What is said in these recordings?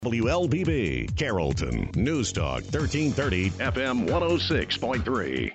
WLBB, Carrollton, News Talk 1330, FM 106.3.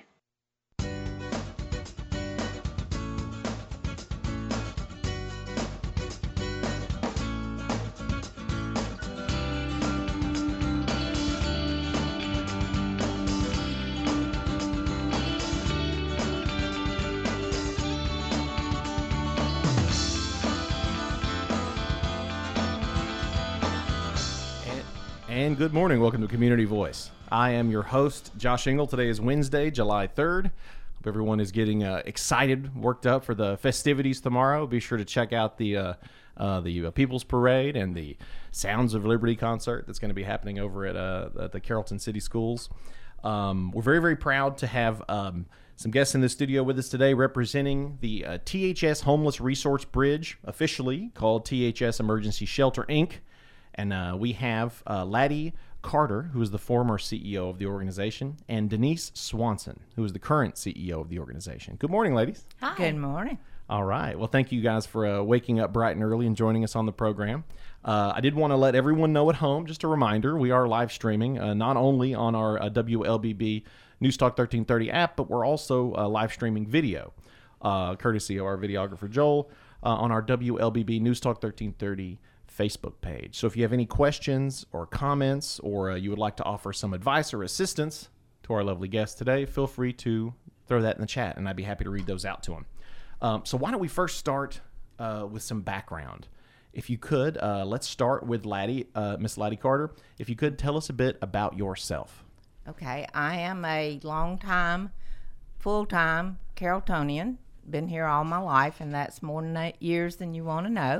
And good morning. Welcome to Community Voice. I am your host, Josh Engel. Today is Wednesday, July 3rd. Hope everyone is getting excited, worked up for the festivities tomorrow. Be sure to check out the People's Parade and the Sounds of Liberty concert that's going to be happening over at the Carrollton City Schools. We're very, very proud to have some guests in the studio with us today representing the THS Homeless Resource Bridge, officially called THS Emergency Shelter, Inc., and we have Laddie Carter, who is the former CEO of the organization, and Denise Swanson, who is the current CEO of the organization. Good morning, ladies. Hi. Good morning. All right. Well, thank you guys for waking up bright and early and joining us on the program. I did want to let everyone know at home, just a reminder, we are live streaming not only on our WLBB News Talk 1330 app, but we're also live streaming video, courtesy of our videographer, Joel, on our WLBB News Talk 1330 Facebook page. So if you have any questions or comments, or you would like to offer some advice or assistance to our lovely guests today, feel free to throw that in the chat, and I'd be happy to read those out to them. So why don't we first start with some background? If you could, let's start with Laddie, Miss Laddie Carter. If you could tell us a bit about yourself. Okay, I am a long-time, full-time Carrolltonian. Been here all my life, and that's more than 8 years than you want to know.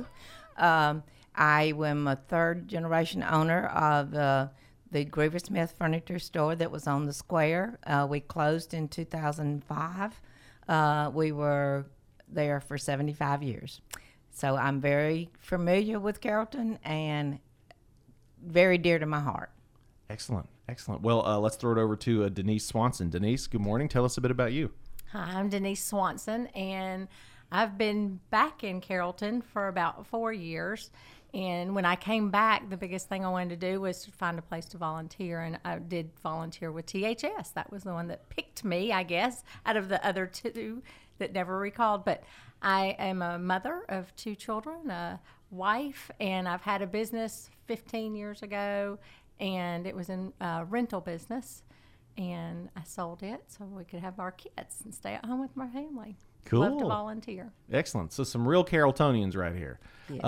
I am a third-generation owner of the Griever Smith Furniture Store that was on the square. We closed in 2005. We were there for 75 years. So I'm very familiar with Carrollton and very dear to my heart. Excellent, excellent. Well, let's throw it over to Denise Swanson. Denise, good morning. Tell us a bit about you. Hi, I'm Denise Swanson, and I've been back in Carrollton for about 4 years. And when I came back, the biggest thing I wanted to do was to find a place to volunteer, and I did volunteer with THS. That was the one that picked me, I guess, out of the other two that never recalled. But I am a mother of 2 children, a wife, and I've had a business 15 years ago, and it was in a rental business, and I sold it so we could have our kids and stay at home with my family. Cool. Love to volunteer. Excellent. So some real Carrolltonians right here. Yes.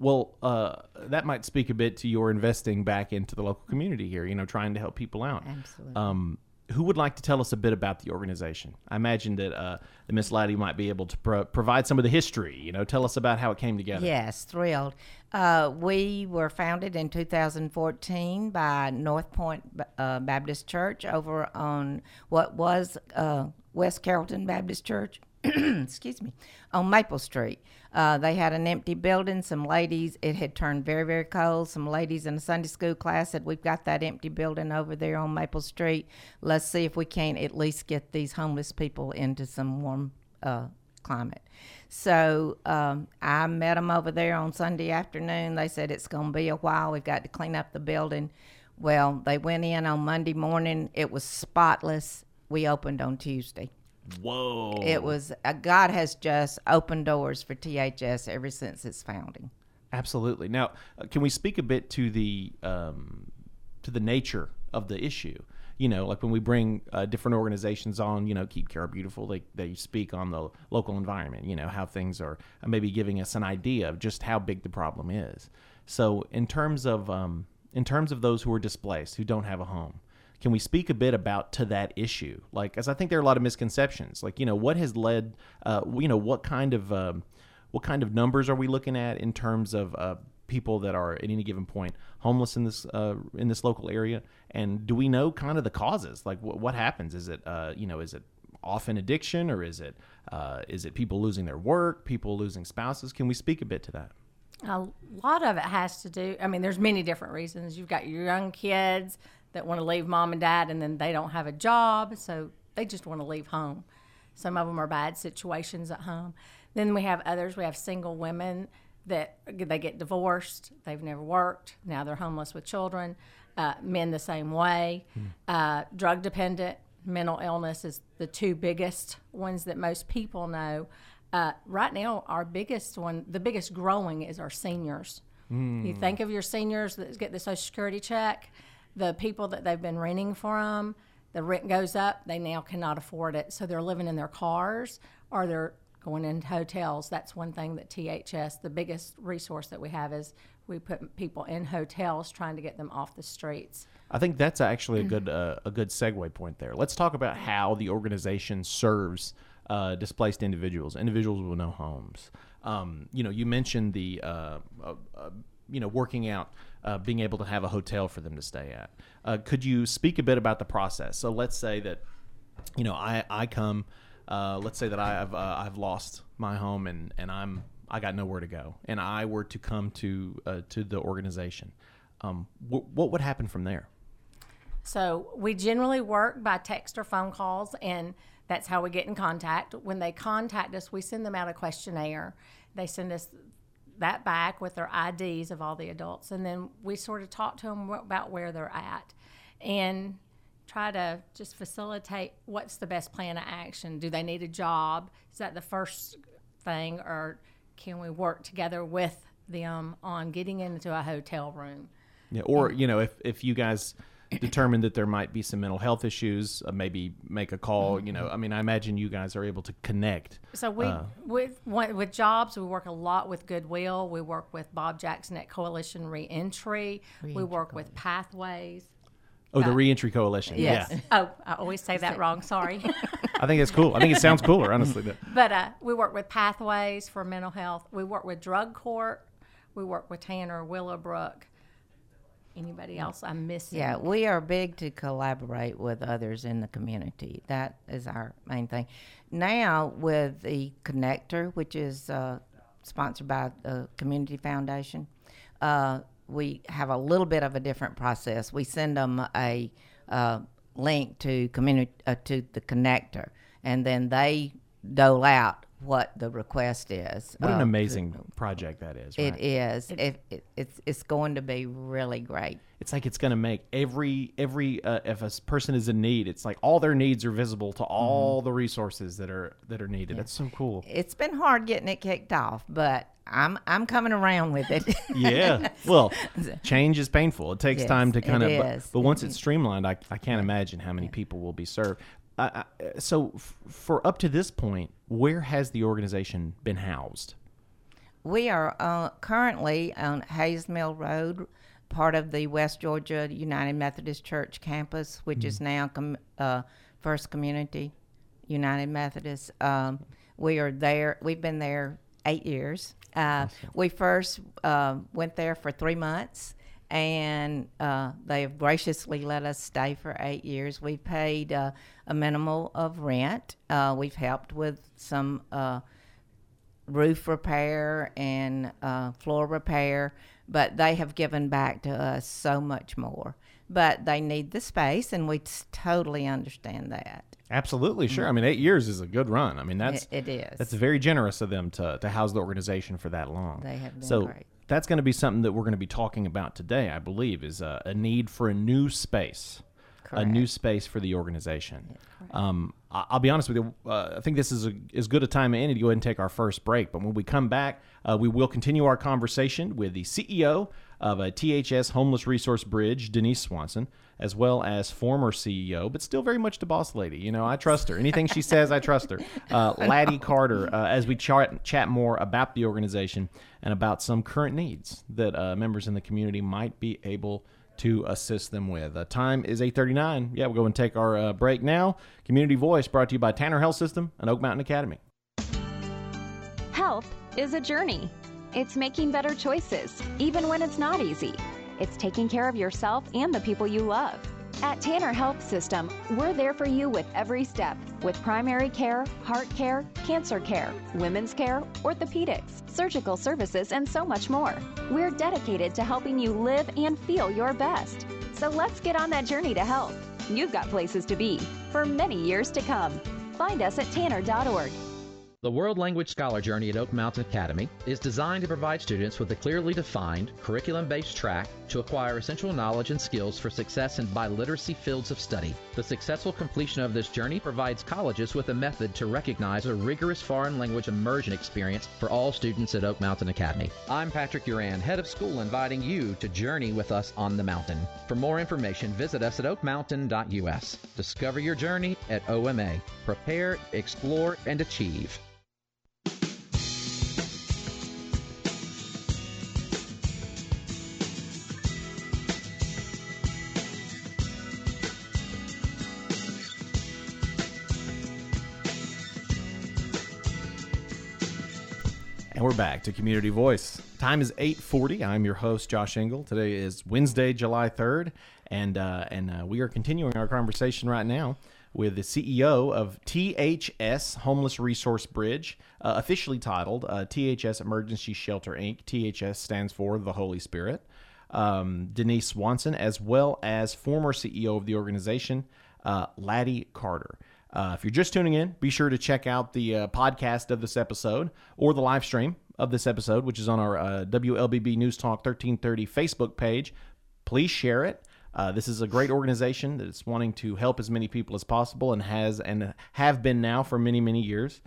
That might speak a bit to your investing back into the local community here, trying to help people out. Absolutely. Who would like to tell us a bit about the organization? I imagine that Miss Laddie might be able to provide some of the history, tell us about how it came together. Yes, thrilled. We were founded in 2014 by North Point Baptist Church over on what was West Carrollton Baptist Church. Excuse me, on Maple Street. They had an empty building. Some ladies, it had turned very, very cold. Some ladies in a Sunday school class said, we've got that empty building over there on Maple Street. Let's see if we can't at least get these homeless people into some warm climate. So I met them over there on Sunday afternoon. They said, it's going to be a while. We've got to clean up the building. Well, they went in on Monday morning. It was spotless. We opened on Tuesday. Whoa. It was, God has just opened doors for THS ever since its founding. Absolutely. Now, can we speak a bit to the nature of the issue? Like when we bring different organizations on, Keep Carroll Beautiful, they speak on the local environment, how things are maybe giving us an idea of just how big the problem is. So in terms of those who are displaced, who don't have a home, can we speak a bit about to that issue? As I think there are a lot of misconceptions. What has led? What kind of numbers are we looking at in terms of people that are at any given point homeless in this local area? And do we know kind of the causes? What happens? Is it is it often addiction, or is it people losing their work, people losing spouses? Can we speak a bit to that? A lot of it has to do. There's many different reasons. You've got your young kids that want to leave mom and dad, and then they don't have a job, so they just want to leave home. Some of them are bad situations at home. Then we have others. We have single women that they get divorced, they've never worked, now they're homeless with children. Men the same way. Drug dependent, mental illness is the two biggest ones that most people know. Right now, our biggest one, the biggest growing, is our seniors. You think of your seniors that get the Social Security check, the people that they've been renting for them, the rent goes up, they now cannot afford it. So they're living in their cars or they're going into hotels. That's one thing that THS, the biggest resource that we have, is we put people in hotels trying to get them off the streets. I think that's actually a good segue point there. Let's talk about how the organization serves displaced individuals with no homes. You mentioned the working out, being able to have a hotel for them to stay at. Could you speak a bit about the process? So let's say that I come. Let's say that I've lost my home and I got nowhere to go, and I were to come to the organization. What would happen from there? So we generally work by text or phone calls, and that's how we get in contact. When they contact us, we send them out a questionnaire. They send us that back with their IDs of all the adults, and then we sort of talk to them about where they're at and try to just facilitate what's the best plan of action. Do they need a job? Is that the first thing, or can we work together with them on getting into a hotel room? Yeah, or if you guys determine that there might be some mental health issues, maybe make a call. I imagine you guys are able to connect. So with jobs, we work a lot with Goodwill. We work with Bob Jackson at Coalition Reentry. We work with Pathways. Oh, the Reentry Coalition. Yes. Yeah. Oh, I always say that wrong. Sorry. I think it's cool. I think it sounds cooler, honestly. But we work with Pathways for mental health. We work with Drug Court. We work with Tanner Willowbrook. Anybody else I'm missing? Yeah, we are big to collaborate with others in the community. That is our main thing. Now with the Connector, which is sponsored by the Community Foundation, we have a little bit of a different process. We send them a link to to the Connector, and then they dole out what the request is. What an amazing project that is. Right? It is. It's going to be really great. It's like it's going to make every if a person is in need, it's like all their needs are visible to all the resources that are needed. Yeah. That's so cool. It's been hard getting it kicked off, but I'm coming around with it. Yeah. Well, change is painful. It takes time to kind of. But once it's streamlined, I can't imagine how many people will be served. So for up to this point, where has the organization been housed? We are currently on Hayes Mill Road, part of the West Georgia United Methodist Church campus, which is now First Community United Methodist. We are there. We've been there 8 years. Awesome. We first went there for 3 months, and they have graciously let us stay for 8 years. We've paid a minimal of rent. We've helped with some roof repair and floor repair, but they have given back to us so much more. But they need the space, and we totally understand that. Absolutely, sure. I mean, 8 years is a good run. I mean, it is. That's very generous of them to house the organization for that long. They have been great. That's going to be something that we're going to be talking about today, I believe, is a need for a new space. Correct. A new space for the organization. Yeah, I'll be honest with you. I think this is as good a time as any to go ahead and take our first break. But when we come back, we will continue our conversation with the CEO of a THS Homeless Resource Bridge, Denise Swanson, as well as former CEO, but still very much the boss lady. I trust her. Anything she says, I trust her. Laddie Carter, as we chat more about the organization and about some current needs that members in the community might be able to assist them with. Time is 8:39. Yeah, we'll go and take our break now. Community Voice brought to you by Tanner Health System and Oak Mountain Academy. Health is a journey. It's making better choices, even when it's not easy. It's taking care of yourself and the people you love. At Tanner Health System, we're there for you with every step, with primary care, heart care, cancer care, women's care, orthopedics, surgical services, and so much more. We're dedicated to helping you live and feel your best. So let's get on that journey to health. You've got places to be for many years to come. Find us at tanner.org. The World Language Scholar Journey at Oak Mountain Academy is designed to provide students with a clearly defined, curriculum-based track to acquire essential knowledge and skills for success in biliteracy fields of study. The successful completion of this journey provides colleges with a method to recognize a rigorous foreign language immersion experience for all students at Oak Mountain Academy. I'm Patrick Uran, head of school, inviting you to journey with us on the mountain. For more information, visit us at oakmountain.us. Discover your journey at OMA. Prepare, explore, and achieve. And we're back to Community Voice. Time is 8:40. I'm your host, Josh Engel. Today is Wednesday, July 3rd, and we are continuing our conversation right now with the CEO of THS Homeless Resource Bridge, officially titled THS Emergency Shelter, Inc. THS stands for the Holy Spirit. Denise Swanson, as well as former CEO of the organization, Laddie Carter. If you're just tuning in, be sure to check out the podcast of this episode or the live stream of this episode, which is on our WLBB News Talk 1330 Facebook page. Please share it. This is a great organization that's wanting to help as many people as possible and have been now for many, many years.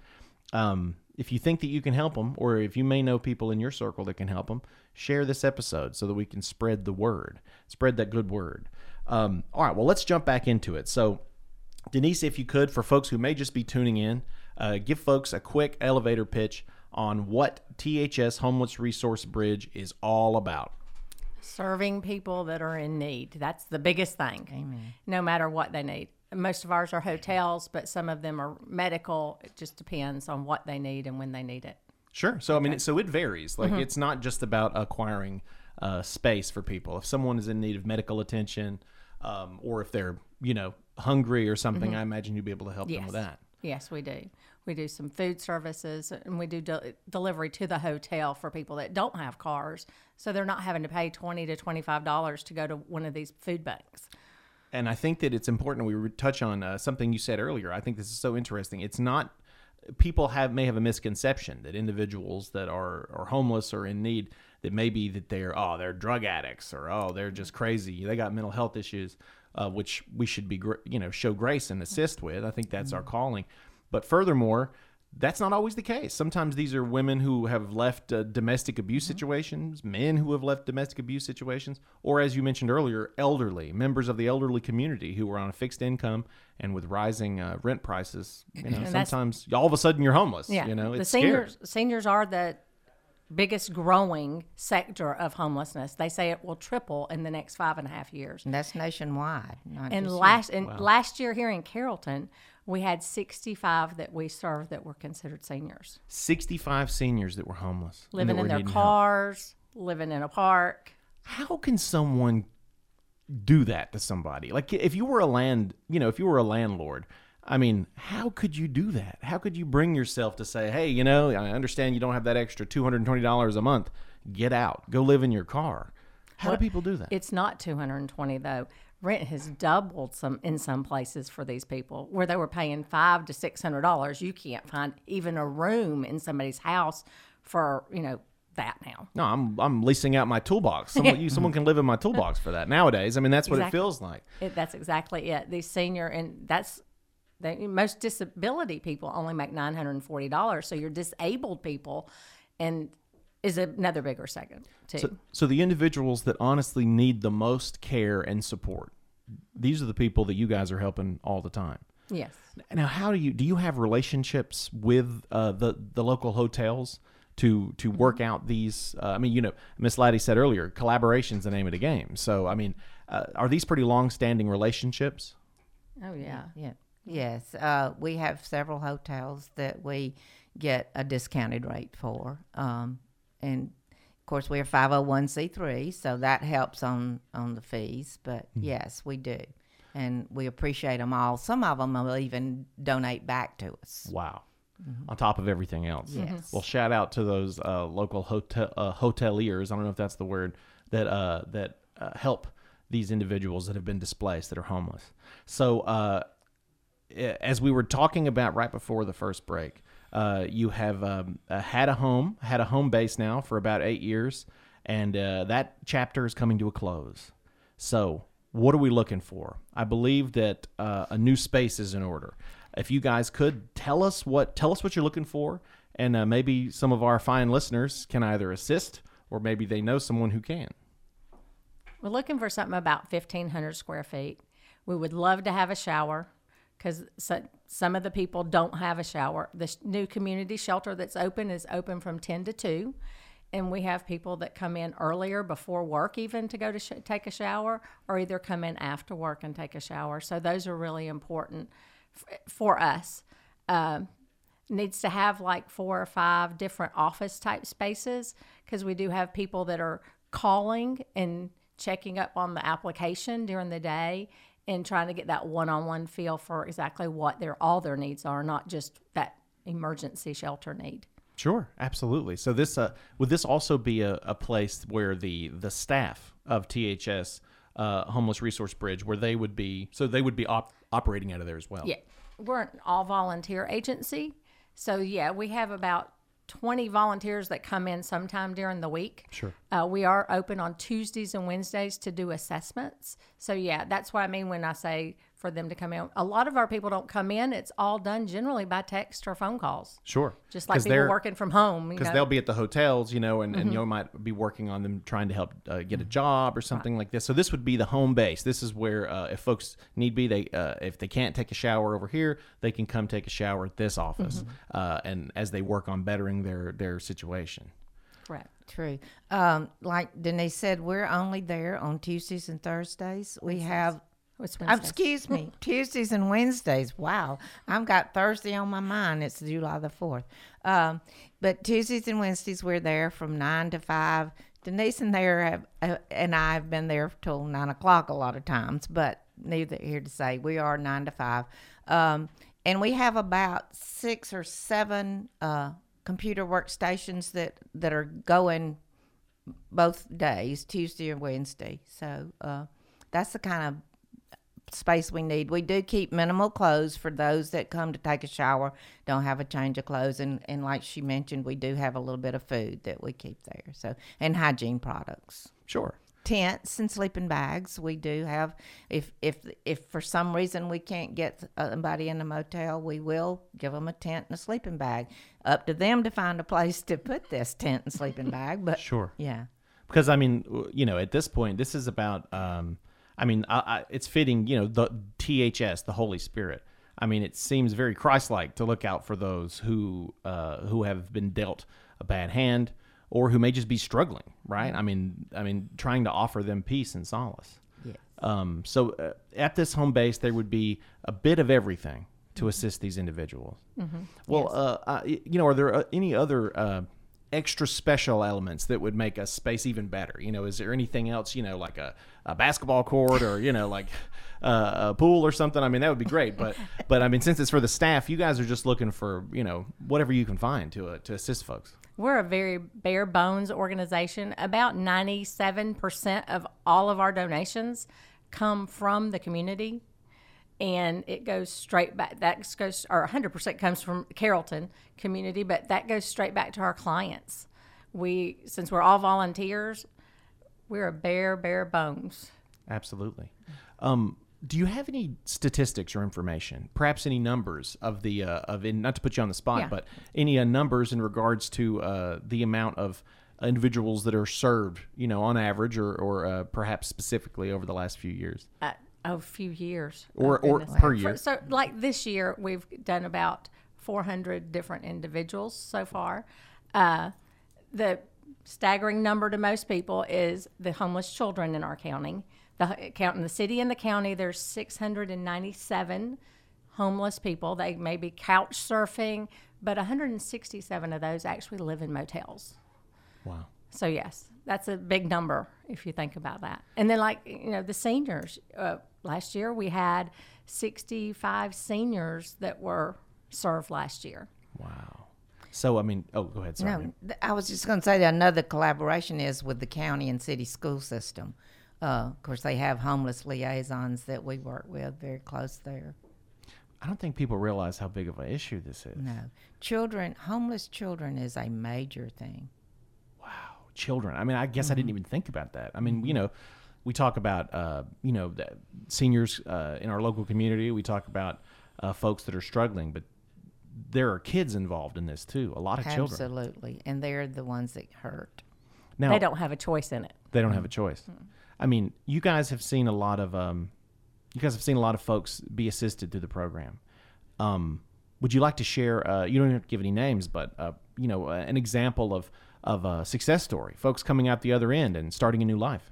If you think that you can help them, or if you may know people in your circle that can help them, share this episode so that we can spread the word, spread that good word. All right, well, let's jump back into it. So, Denise, if you could, for folks who may just be tuning in, give folks a quick elevator pitch on what THS Homeless Resource Bridge is all about. Serving people that are in need. That's the biggest thing. Amen. No matter what they need. Most of ours are hotels, but some of them are medical. It just depends on what they need and when they need it. Sure. So, I mean, so it varies. Like, it's not just about acquiring space for people. If someone is in need of medical attention, or if they're, hungry or something, I imagine you'd be able to help them with that. Yes, we do. We do some food services, and we do delivery to the hotel for people that don't have cars, so they're not having to pay $20 to $25 to go to one of these food banks. And I think that it's important we touch on something you said earlier. I think this is so interesting. It's not, people may have a misconception that individuals that are homeless or in need, that maybe that they're drug addicts, or they're just crazy, they got mental health issues, which we should be show grace and assist with. I think that's our calling. But furthermore, that's not always the case. Sometimes these are women who have left domestic abuse situations, men who have left domestic abuse situations, or, as you mentioned earlier, elderly, members of the elderly community who are on a fixed income, and with rising rent prices, sometimes all of a sudden you're homeless. Yeah, it's the scary. seniors are the biggest growing sector of homelessness. They say it will triple in the next 5.5 years. And that's nationwide. And Wow. last year here in Carrollton, we had 65 that we served that were considered seniors. 65 seniors that were homeless. and Living that in were their needing cars, living in a park. help. How can someone do that to somebody? Like, if you were a landlord, I mean, how could you do that? How could you bring yourself to say, hey, I understand you don't have that extra $220 a month. Get out. Go live in your car. How do people do that? It's not $220 though. Rent has doubled in some places for these people, where they were paying $500 to $600. You can't find even a room in somebody's house for that now. No, I'm leasing out my toolbox. Someone can live in my toolbox for that nowadays. I mean, that's what it feels like. That's exactly it. These senior, and most disability people only make $940. So your disabled people, and is another bigger second too. So the individuals that honestly need the most care and support, these are the people that you guys are helping all the time. Yes. Now, how do you have relationships with the local hotels to work out these? Miss Laddie said earlier, collaboration's the name of the game. So, I mean, are these pretty long-standing relationships? Oh yeah. Yeah. Yes. We have several hotels that we get a discounted rate for. And of course, we're 501c3, so that helps on the fees. But yes, we do. And we appreciate them all. Some of them will even donate back to us. Wow. On top of everything else. Yes. Well, shout out to those local hoteliers, I don't know if that's the word, that help these individuals that have been displaced, that are homeless. So as we were talking about right before the first break, You have had a home base now for about 8 years, and that chapter is coming to a close. So what are we looking for? I believe that a new space is in order. If you guys could tell us what you're looking for, and maybe some of our fine listeners can either assist or maybe they know someone who can. We're looking for something about 1,500 square feet. We would love to have a shower because some of the people don't have a shower. The new community shelter that's open is open from 10 to 2. And we have people that come in earlier before work even to go to take a shower, or either come in after work and take a shower. So those are really important for us. Needs to have like 4 or 5 different office type spaces because we do have people that are calling and checking up on the application during the day and trying to get that one-on-one feel for exactly what all their needs are, not just that emergency shelter need. Sure, absolutely. So this would this also be a place where the staff of THS Homeless Resource Bridge, where they would be operating out of there as well? Yeah, we're an all-volunteer agency. So, yeah, we have about 20 volunteers that come in sometime during the week. Sure. We are open on Tuesdays and Wednesdays to do assessments. So, yeah, that's what I mean when I say for them to come in. A lot of our people don't come in. It's all done generally by text or phone calls. Sure. Just like people working from home. Because they'll be at the hotels, and you might be working on them trying to help get a job or something like this. So this would be the home base. This is where if folks need be, if they can't take a shower over here, they can come take a shower at this office, and as they work on bettering their situation. Correct. True. Like Denise said, we're only there on Tuesdays and Thursdays. We have... It's Wednesday. Excuse me, Tuesdays and Wednesdays. Wow, I've got Thursday on my mind. It's July the 4th. But Tuesdays and Wednesdays, we're there from 9 to 5. Denise and I have been there till 9 o'clock a lot of times, but neither here to say. We are 9 to 5. And we have about 6 or 7 computer workstations that are going both days, Tuesday and Wednesday. So that's the kind of space we need. We do keep minimal clothes for those that come to take a shower, don't have a change of clothes, and like she mentioned, we do have a little bit of food that we keep there, so, and hygiene products. Sure. Tents and sleeping bags. We do have, if for some reason we can't get somebody in a motel, we will give them a tent and a sleeping bag. Up to them to find a place to put this tent and sleeping bag, but sure. Yeah. Because I mean, at this point, this is about it's fitting, the THS, the Holy Spirit. I mean, it seems very Christ-like to look out for those who have been dealt a bad hand or who may just be struggling, right? Mm-hmm. I mean, trying to offer them peace and solace. Yes. So at this home base, there would be a bit of everything to assist these individuals. Mm-hmm. Well, yes. Are there any other extra special elements that would make a space even better? Is there anything else, like a basketball court or, like a pool or something? I mean, that would be great. But I mean, since it's for the staff, you guys are just looking for, whatever you can find to assist folks. We're a very bare bones organization. About 97% of all of our donations come from the community. And it goes straight back. Or 100% comes from Carrollton community, but that goes straight back to our clients. Since we're all volunteers, we're a bare bones. Absolutely. Do you have any statistics or information, perhaps any numbers of not to put you on the spot, but any numbers in regards to the amount of individuals that are served, on average or perhaps specifically over the last few years? A few years. Or per year. So like this year, we've done about 400 different individuals so far. The staggering number to most people is the homeless children in our county. In the city and the county, there's 697 homeless people. They may be couch surfing, but 167 of those actually live in motels. Wow. So yes, that's a big number if you think about that. And then the seniors, last year we had 65 seniors that were served last year. Wow. So, I mean, go ahead. Sorry. No, I was just going to say that another collaboration is with the county and city school system. Of course, they have homeless liaisons that we work with very close there. I don't think people realize how big of an issue this is. No. Homeless children is a major thing. Wow. Children. I mean, I guess I didn't even think about that. I mean, we talk about, the seniors in our local community. We talk about folks that are struggling, but there are kids involved in this too. A lot of children. Absolutely. And they're the ones that hurt. Now, They don't have a choice in it. They don't have a choice. I mean, you guys have seen a lot of folks be assisted through the program. Would you like to share? You don't have to give any names, but an example of a success story. Folks coming out the other end and starting a new life.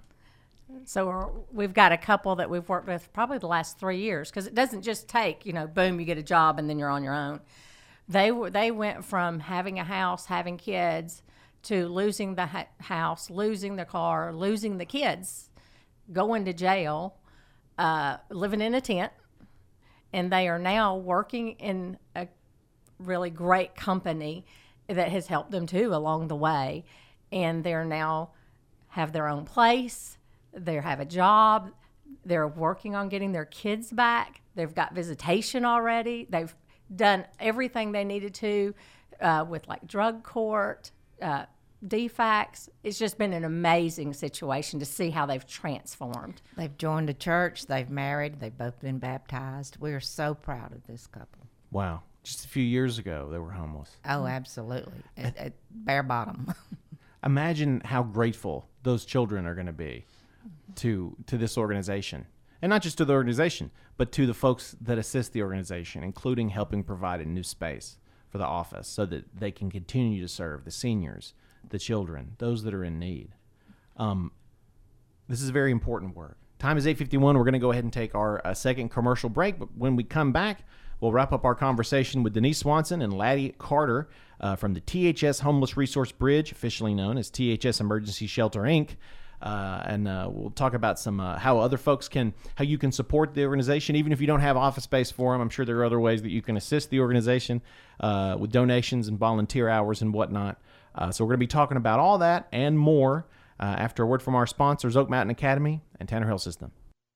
So we've got a couple that we've worked with probably the last 3 years, because it doesn't just take, boom, you get a job and then you're on your own. They went from having a house, having kids, to losing the house, losing the car, losing the kids, going to jail, living in a tent, and they are now working in a really great company that has helped them too along the way, and they're now have their own place. They have a job. They're working on getting their kids back. They've got visitation already. They've done everything they needed to with like drug court, DFACS. It's just been an amazing situation to see how they've transformed. They've joined a church. They've married. They've both been baptized. We are so proud of this couple. Wow. Just a few years ago, they were homeless. Oh, absolutely. At bare bottom. Imagine how grateful those children are going to be to this organization. And not just to the organization, but to the folks that assist the organization, including helping provide a new space for the office so that they can continue to serve the seniors, the children, those that are in need. This is very important work. Time is 8:51. We're going to go ahead and take our second commercial break. But when we come back, we'll wrap up our conversation with Denise Swanson and Laddie Carter from the THS Homeless Resource Bridge, officially known as THS Emergency Shelter, Inc., and we'll talk about some how you can support the organization, even if you don't have office space for them. I'm sure there are other ways that you can assist the organization with donations and volunteer hours and whatnot. So we're going to be talking about all that and more after a word from our sponsors, Oak Mountain Academy and Tanner Health System.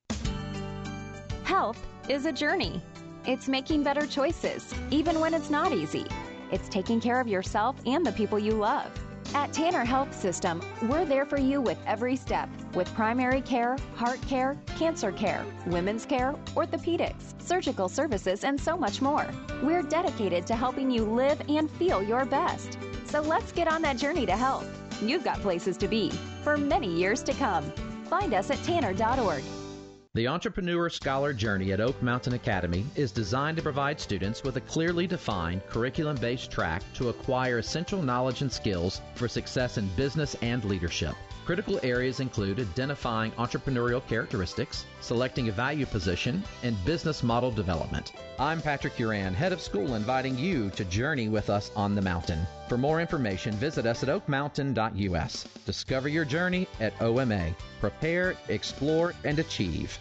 Health is a journey. It's making better choices, even when it's not easy. It's taking care of yourself and the people you love. At Tanner Health System, we're there for you with every step, with primary care, heart care, cancer care, women's care, orthopedics, surgical services, and so much more. We're dedicated to helping you live and feel your best. So let's get on that journey to health. You've got places to be for many years to come. Find us at tanner.org. The Entrepreneur Scholar Journey at Oak Mountain Academy is designed to provide students with a clearly defined curriculum-based track to acquire essential knowledge and skills for success in business and leadership. Critical areas include identifying entrepreneurial characteristics, selecting a value position, and business model development. I'm Patrick Uran, head of school, inviting you to journey with us on the mountain. For more information, visit us at oakmountain.us. Discover your journey at OMA. Prepare, explore, and achieve.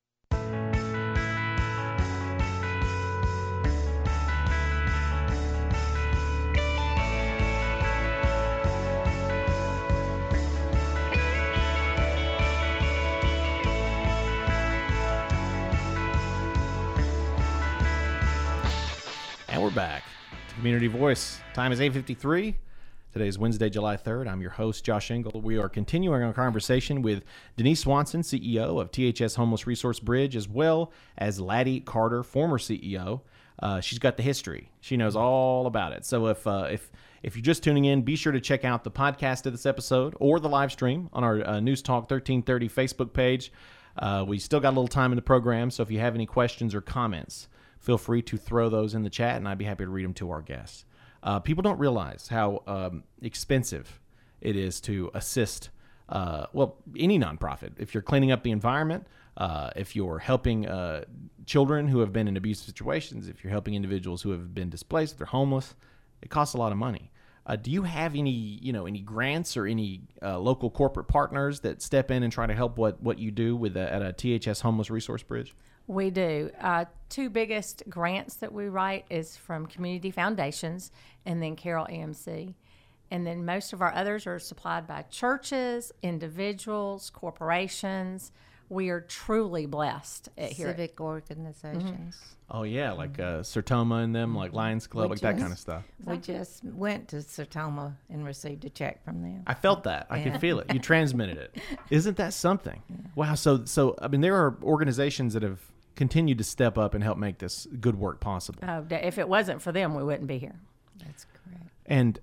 And we're back to Community Voice. Time is 8:53. Today is Wednesday, July 3rd. I'm your host, Josh Engel. We are continuing our conversation with Denise Swanson, CEO of THS Homeless Resource Bridge, as well as Laddie Carter, former CEO. She's got the history. She knows all about it. So if you're just tuning in, be sure to check out the podcast of this episode or the live stream on our News Talk 1330 Facebook page. We still got a little time in the program, so if you have any questions or comments, feel free to throw those in the chat, and I'd be happy to read them to our guests. People don't realize how expensive it is to assist, any nonprofit. If you're cleaning up the environment, if you're helping children who have been in abusive situations, if you're helping individuals who have been displaced, if they're homeless, it costs a lot of money. Do you have any grants or any local corporate partners that step in and try to help what you do with at a THS Homeless Resource Bridge? We do. Two biggest grants that we write is from community foundations and then Carroll AMC. And then most of our others are supplied by churches, individuals, corporations. we are truly blessed here. Civic organizations. Oh yeah, like Sertoma and them, like Lions Club, like that kind of stuff. We just went to Sertoma and received a check from them. I felt that. I could feel it. You transmitted it. Isn't that something? Wow. So I mean, there are organizations that have continued to step up and help make this good work possible. If it wasn't for them, we wouldn't be here. That's correct. And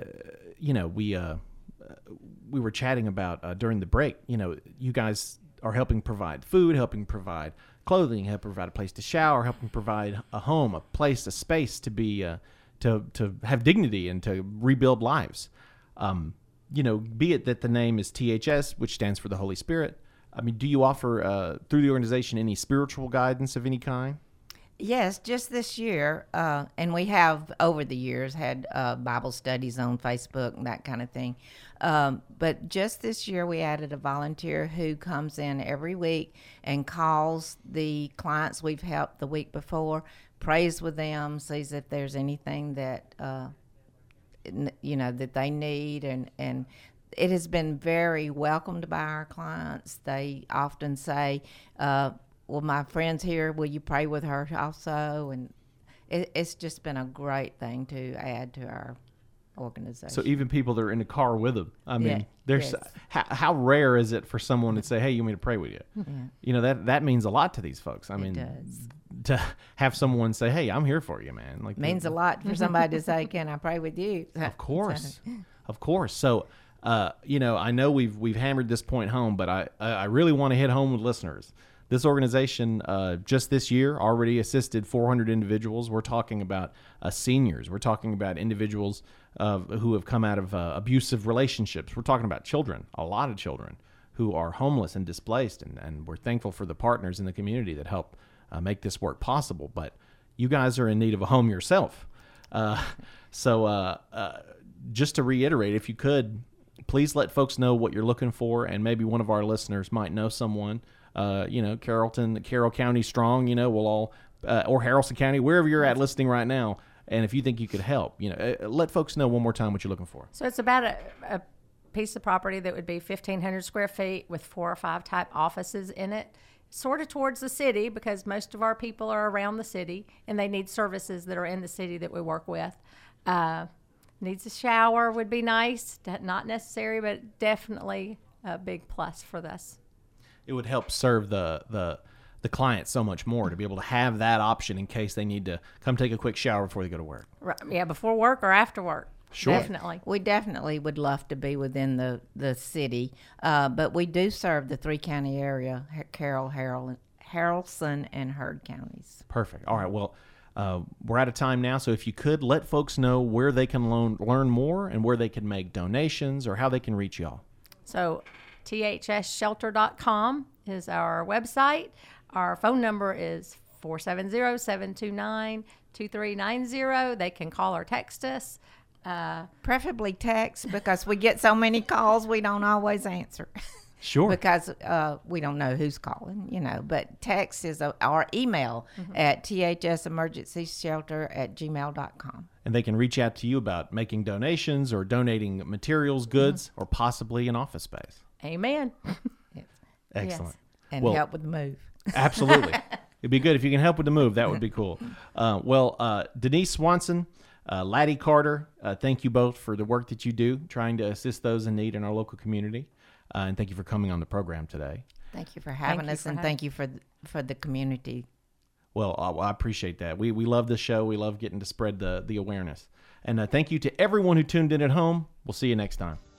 we were chatting about during the break. You guys are helping provide food, helping provide clothing, helping provide a place to shower, helping provide a home, a place, a space to be to have dignity and to rebuild lives. Be it that the name is THS, which stands for the Holy Spirit. I mean, do you offer through the organization any spiritual guidance of any kind? Yes, just this year, and we have over the years had Bible studies on Facebook and that kind of thing. But just this year, we added a volunteer who comes in every week and calls the clients we've helped the week before, prays with them, sees if there's anything that that they need, and it has been very welcomed by our clients. They often say, well, my friend's here, will you pray with her also? And it's just been a great thing to add to our organization. So even people that are in the car with them, I mean, there's yes. How rare is it for someone to say, hey, you want me to pray with you? Yeah. That means a lot to these folks. I mean, does. to have someone say, hey, I'm here for you, man. Like Means a lot for somebody to say, can I pray with you? Of course. Of course. So, I know we've hammered this point home, but I really want to hit home with listeners. This organization, just this year, already assisted 400 individuals. We're talking about seniors. We're talking about individuals who have come out of abusive relationships. We're talking about children, a lot of children who are homeless and displaced. And we're thankful for the partners in the community that help make this work possible. But you guys are in need of a home yourself. So just to reiterate, if you could, please let folks know what you're looking for, and maybe one of our listeners might know someone. Carroll County Strong, we'll all, or Haralson County, wherever you're at listening right now. And if you think you could help, let folks know one more time what you're looking for. So it's about a piece of property that would be 1,500 square feet with 4 or 5 type offices in it, sort of towards the city, because most of our people are around the city and they need services that are in the city that we work with. Needs a shower would be nice, not necessary, but definitely a big plus for this. It would help serve the client so much more to be able to have that option in case they need to come take a quick shower before they go to work. Right. Yeah, before work or after work. Sure. Definitely. We definitely would love to be within the city, but we do serve the 3-county area, Carroll, Haralson, and Heard counties. Perfect. All right. Well, we're out of time now, so if you could let folks know where they can learn more and where they can make donations or how they can reach y'all. So thsshelter.com is our website. Our phone number is 470-729-2390. They can call or text us. Preferably text, because we get so many calls we don't always answer. Sure. Because we don't know who's calling, but text is our email at thsemergencyshelter@gmail.com. And they can reach out to you about making donations or donating materials, goods, or possibly an office space. Amen. Excellent. Yes. And Well, help with the move. Absolutely. It'd be good if you can help with the move. That would be cool. Denise Swanson, Laddie Carter, thank you both for the work that you do trying to assist those in need in our local community. And thank you for coming on the program today. Thank you for having us, and thank you for the community. Well, I appreciate that. We love the show. We love getting to spread the awareness. And thank you to everyone who tuned in at home. We'll see you next time.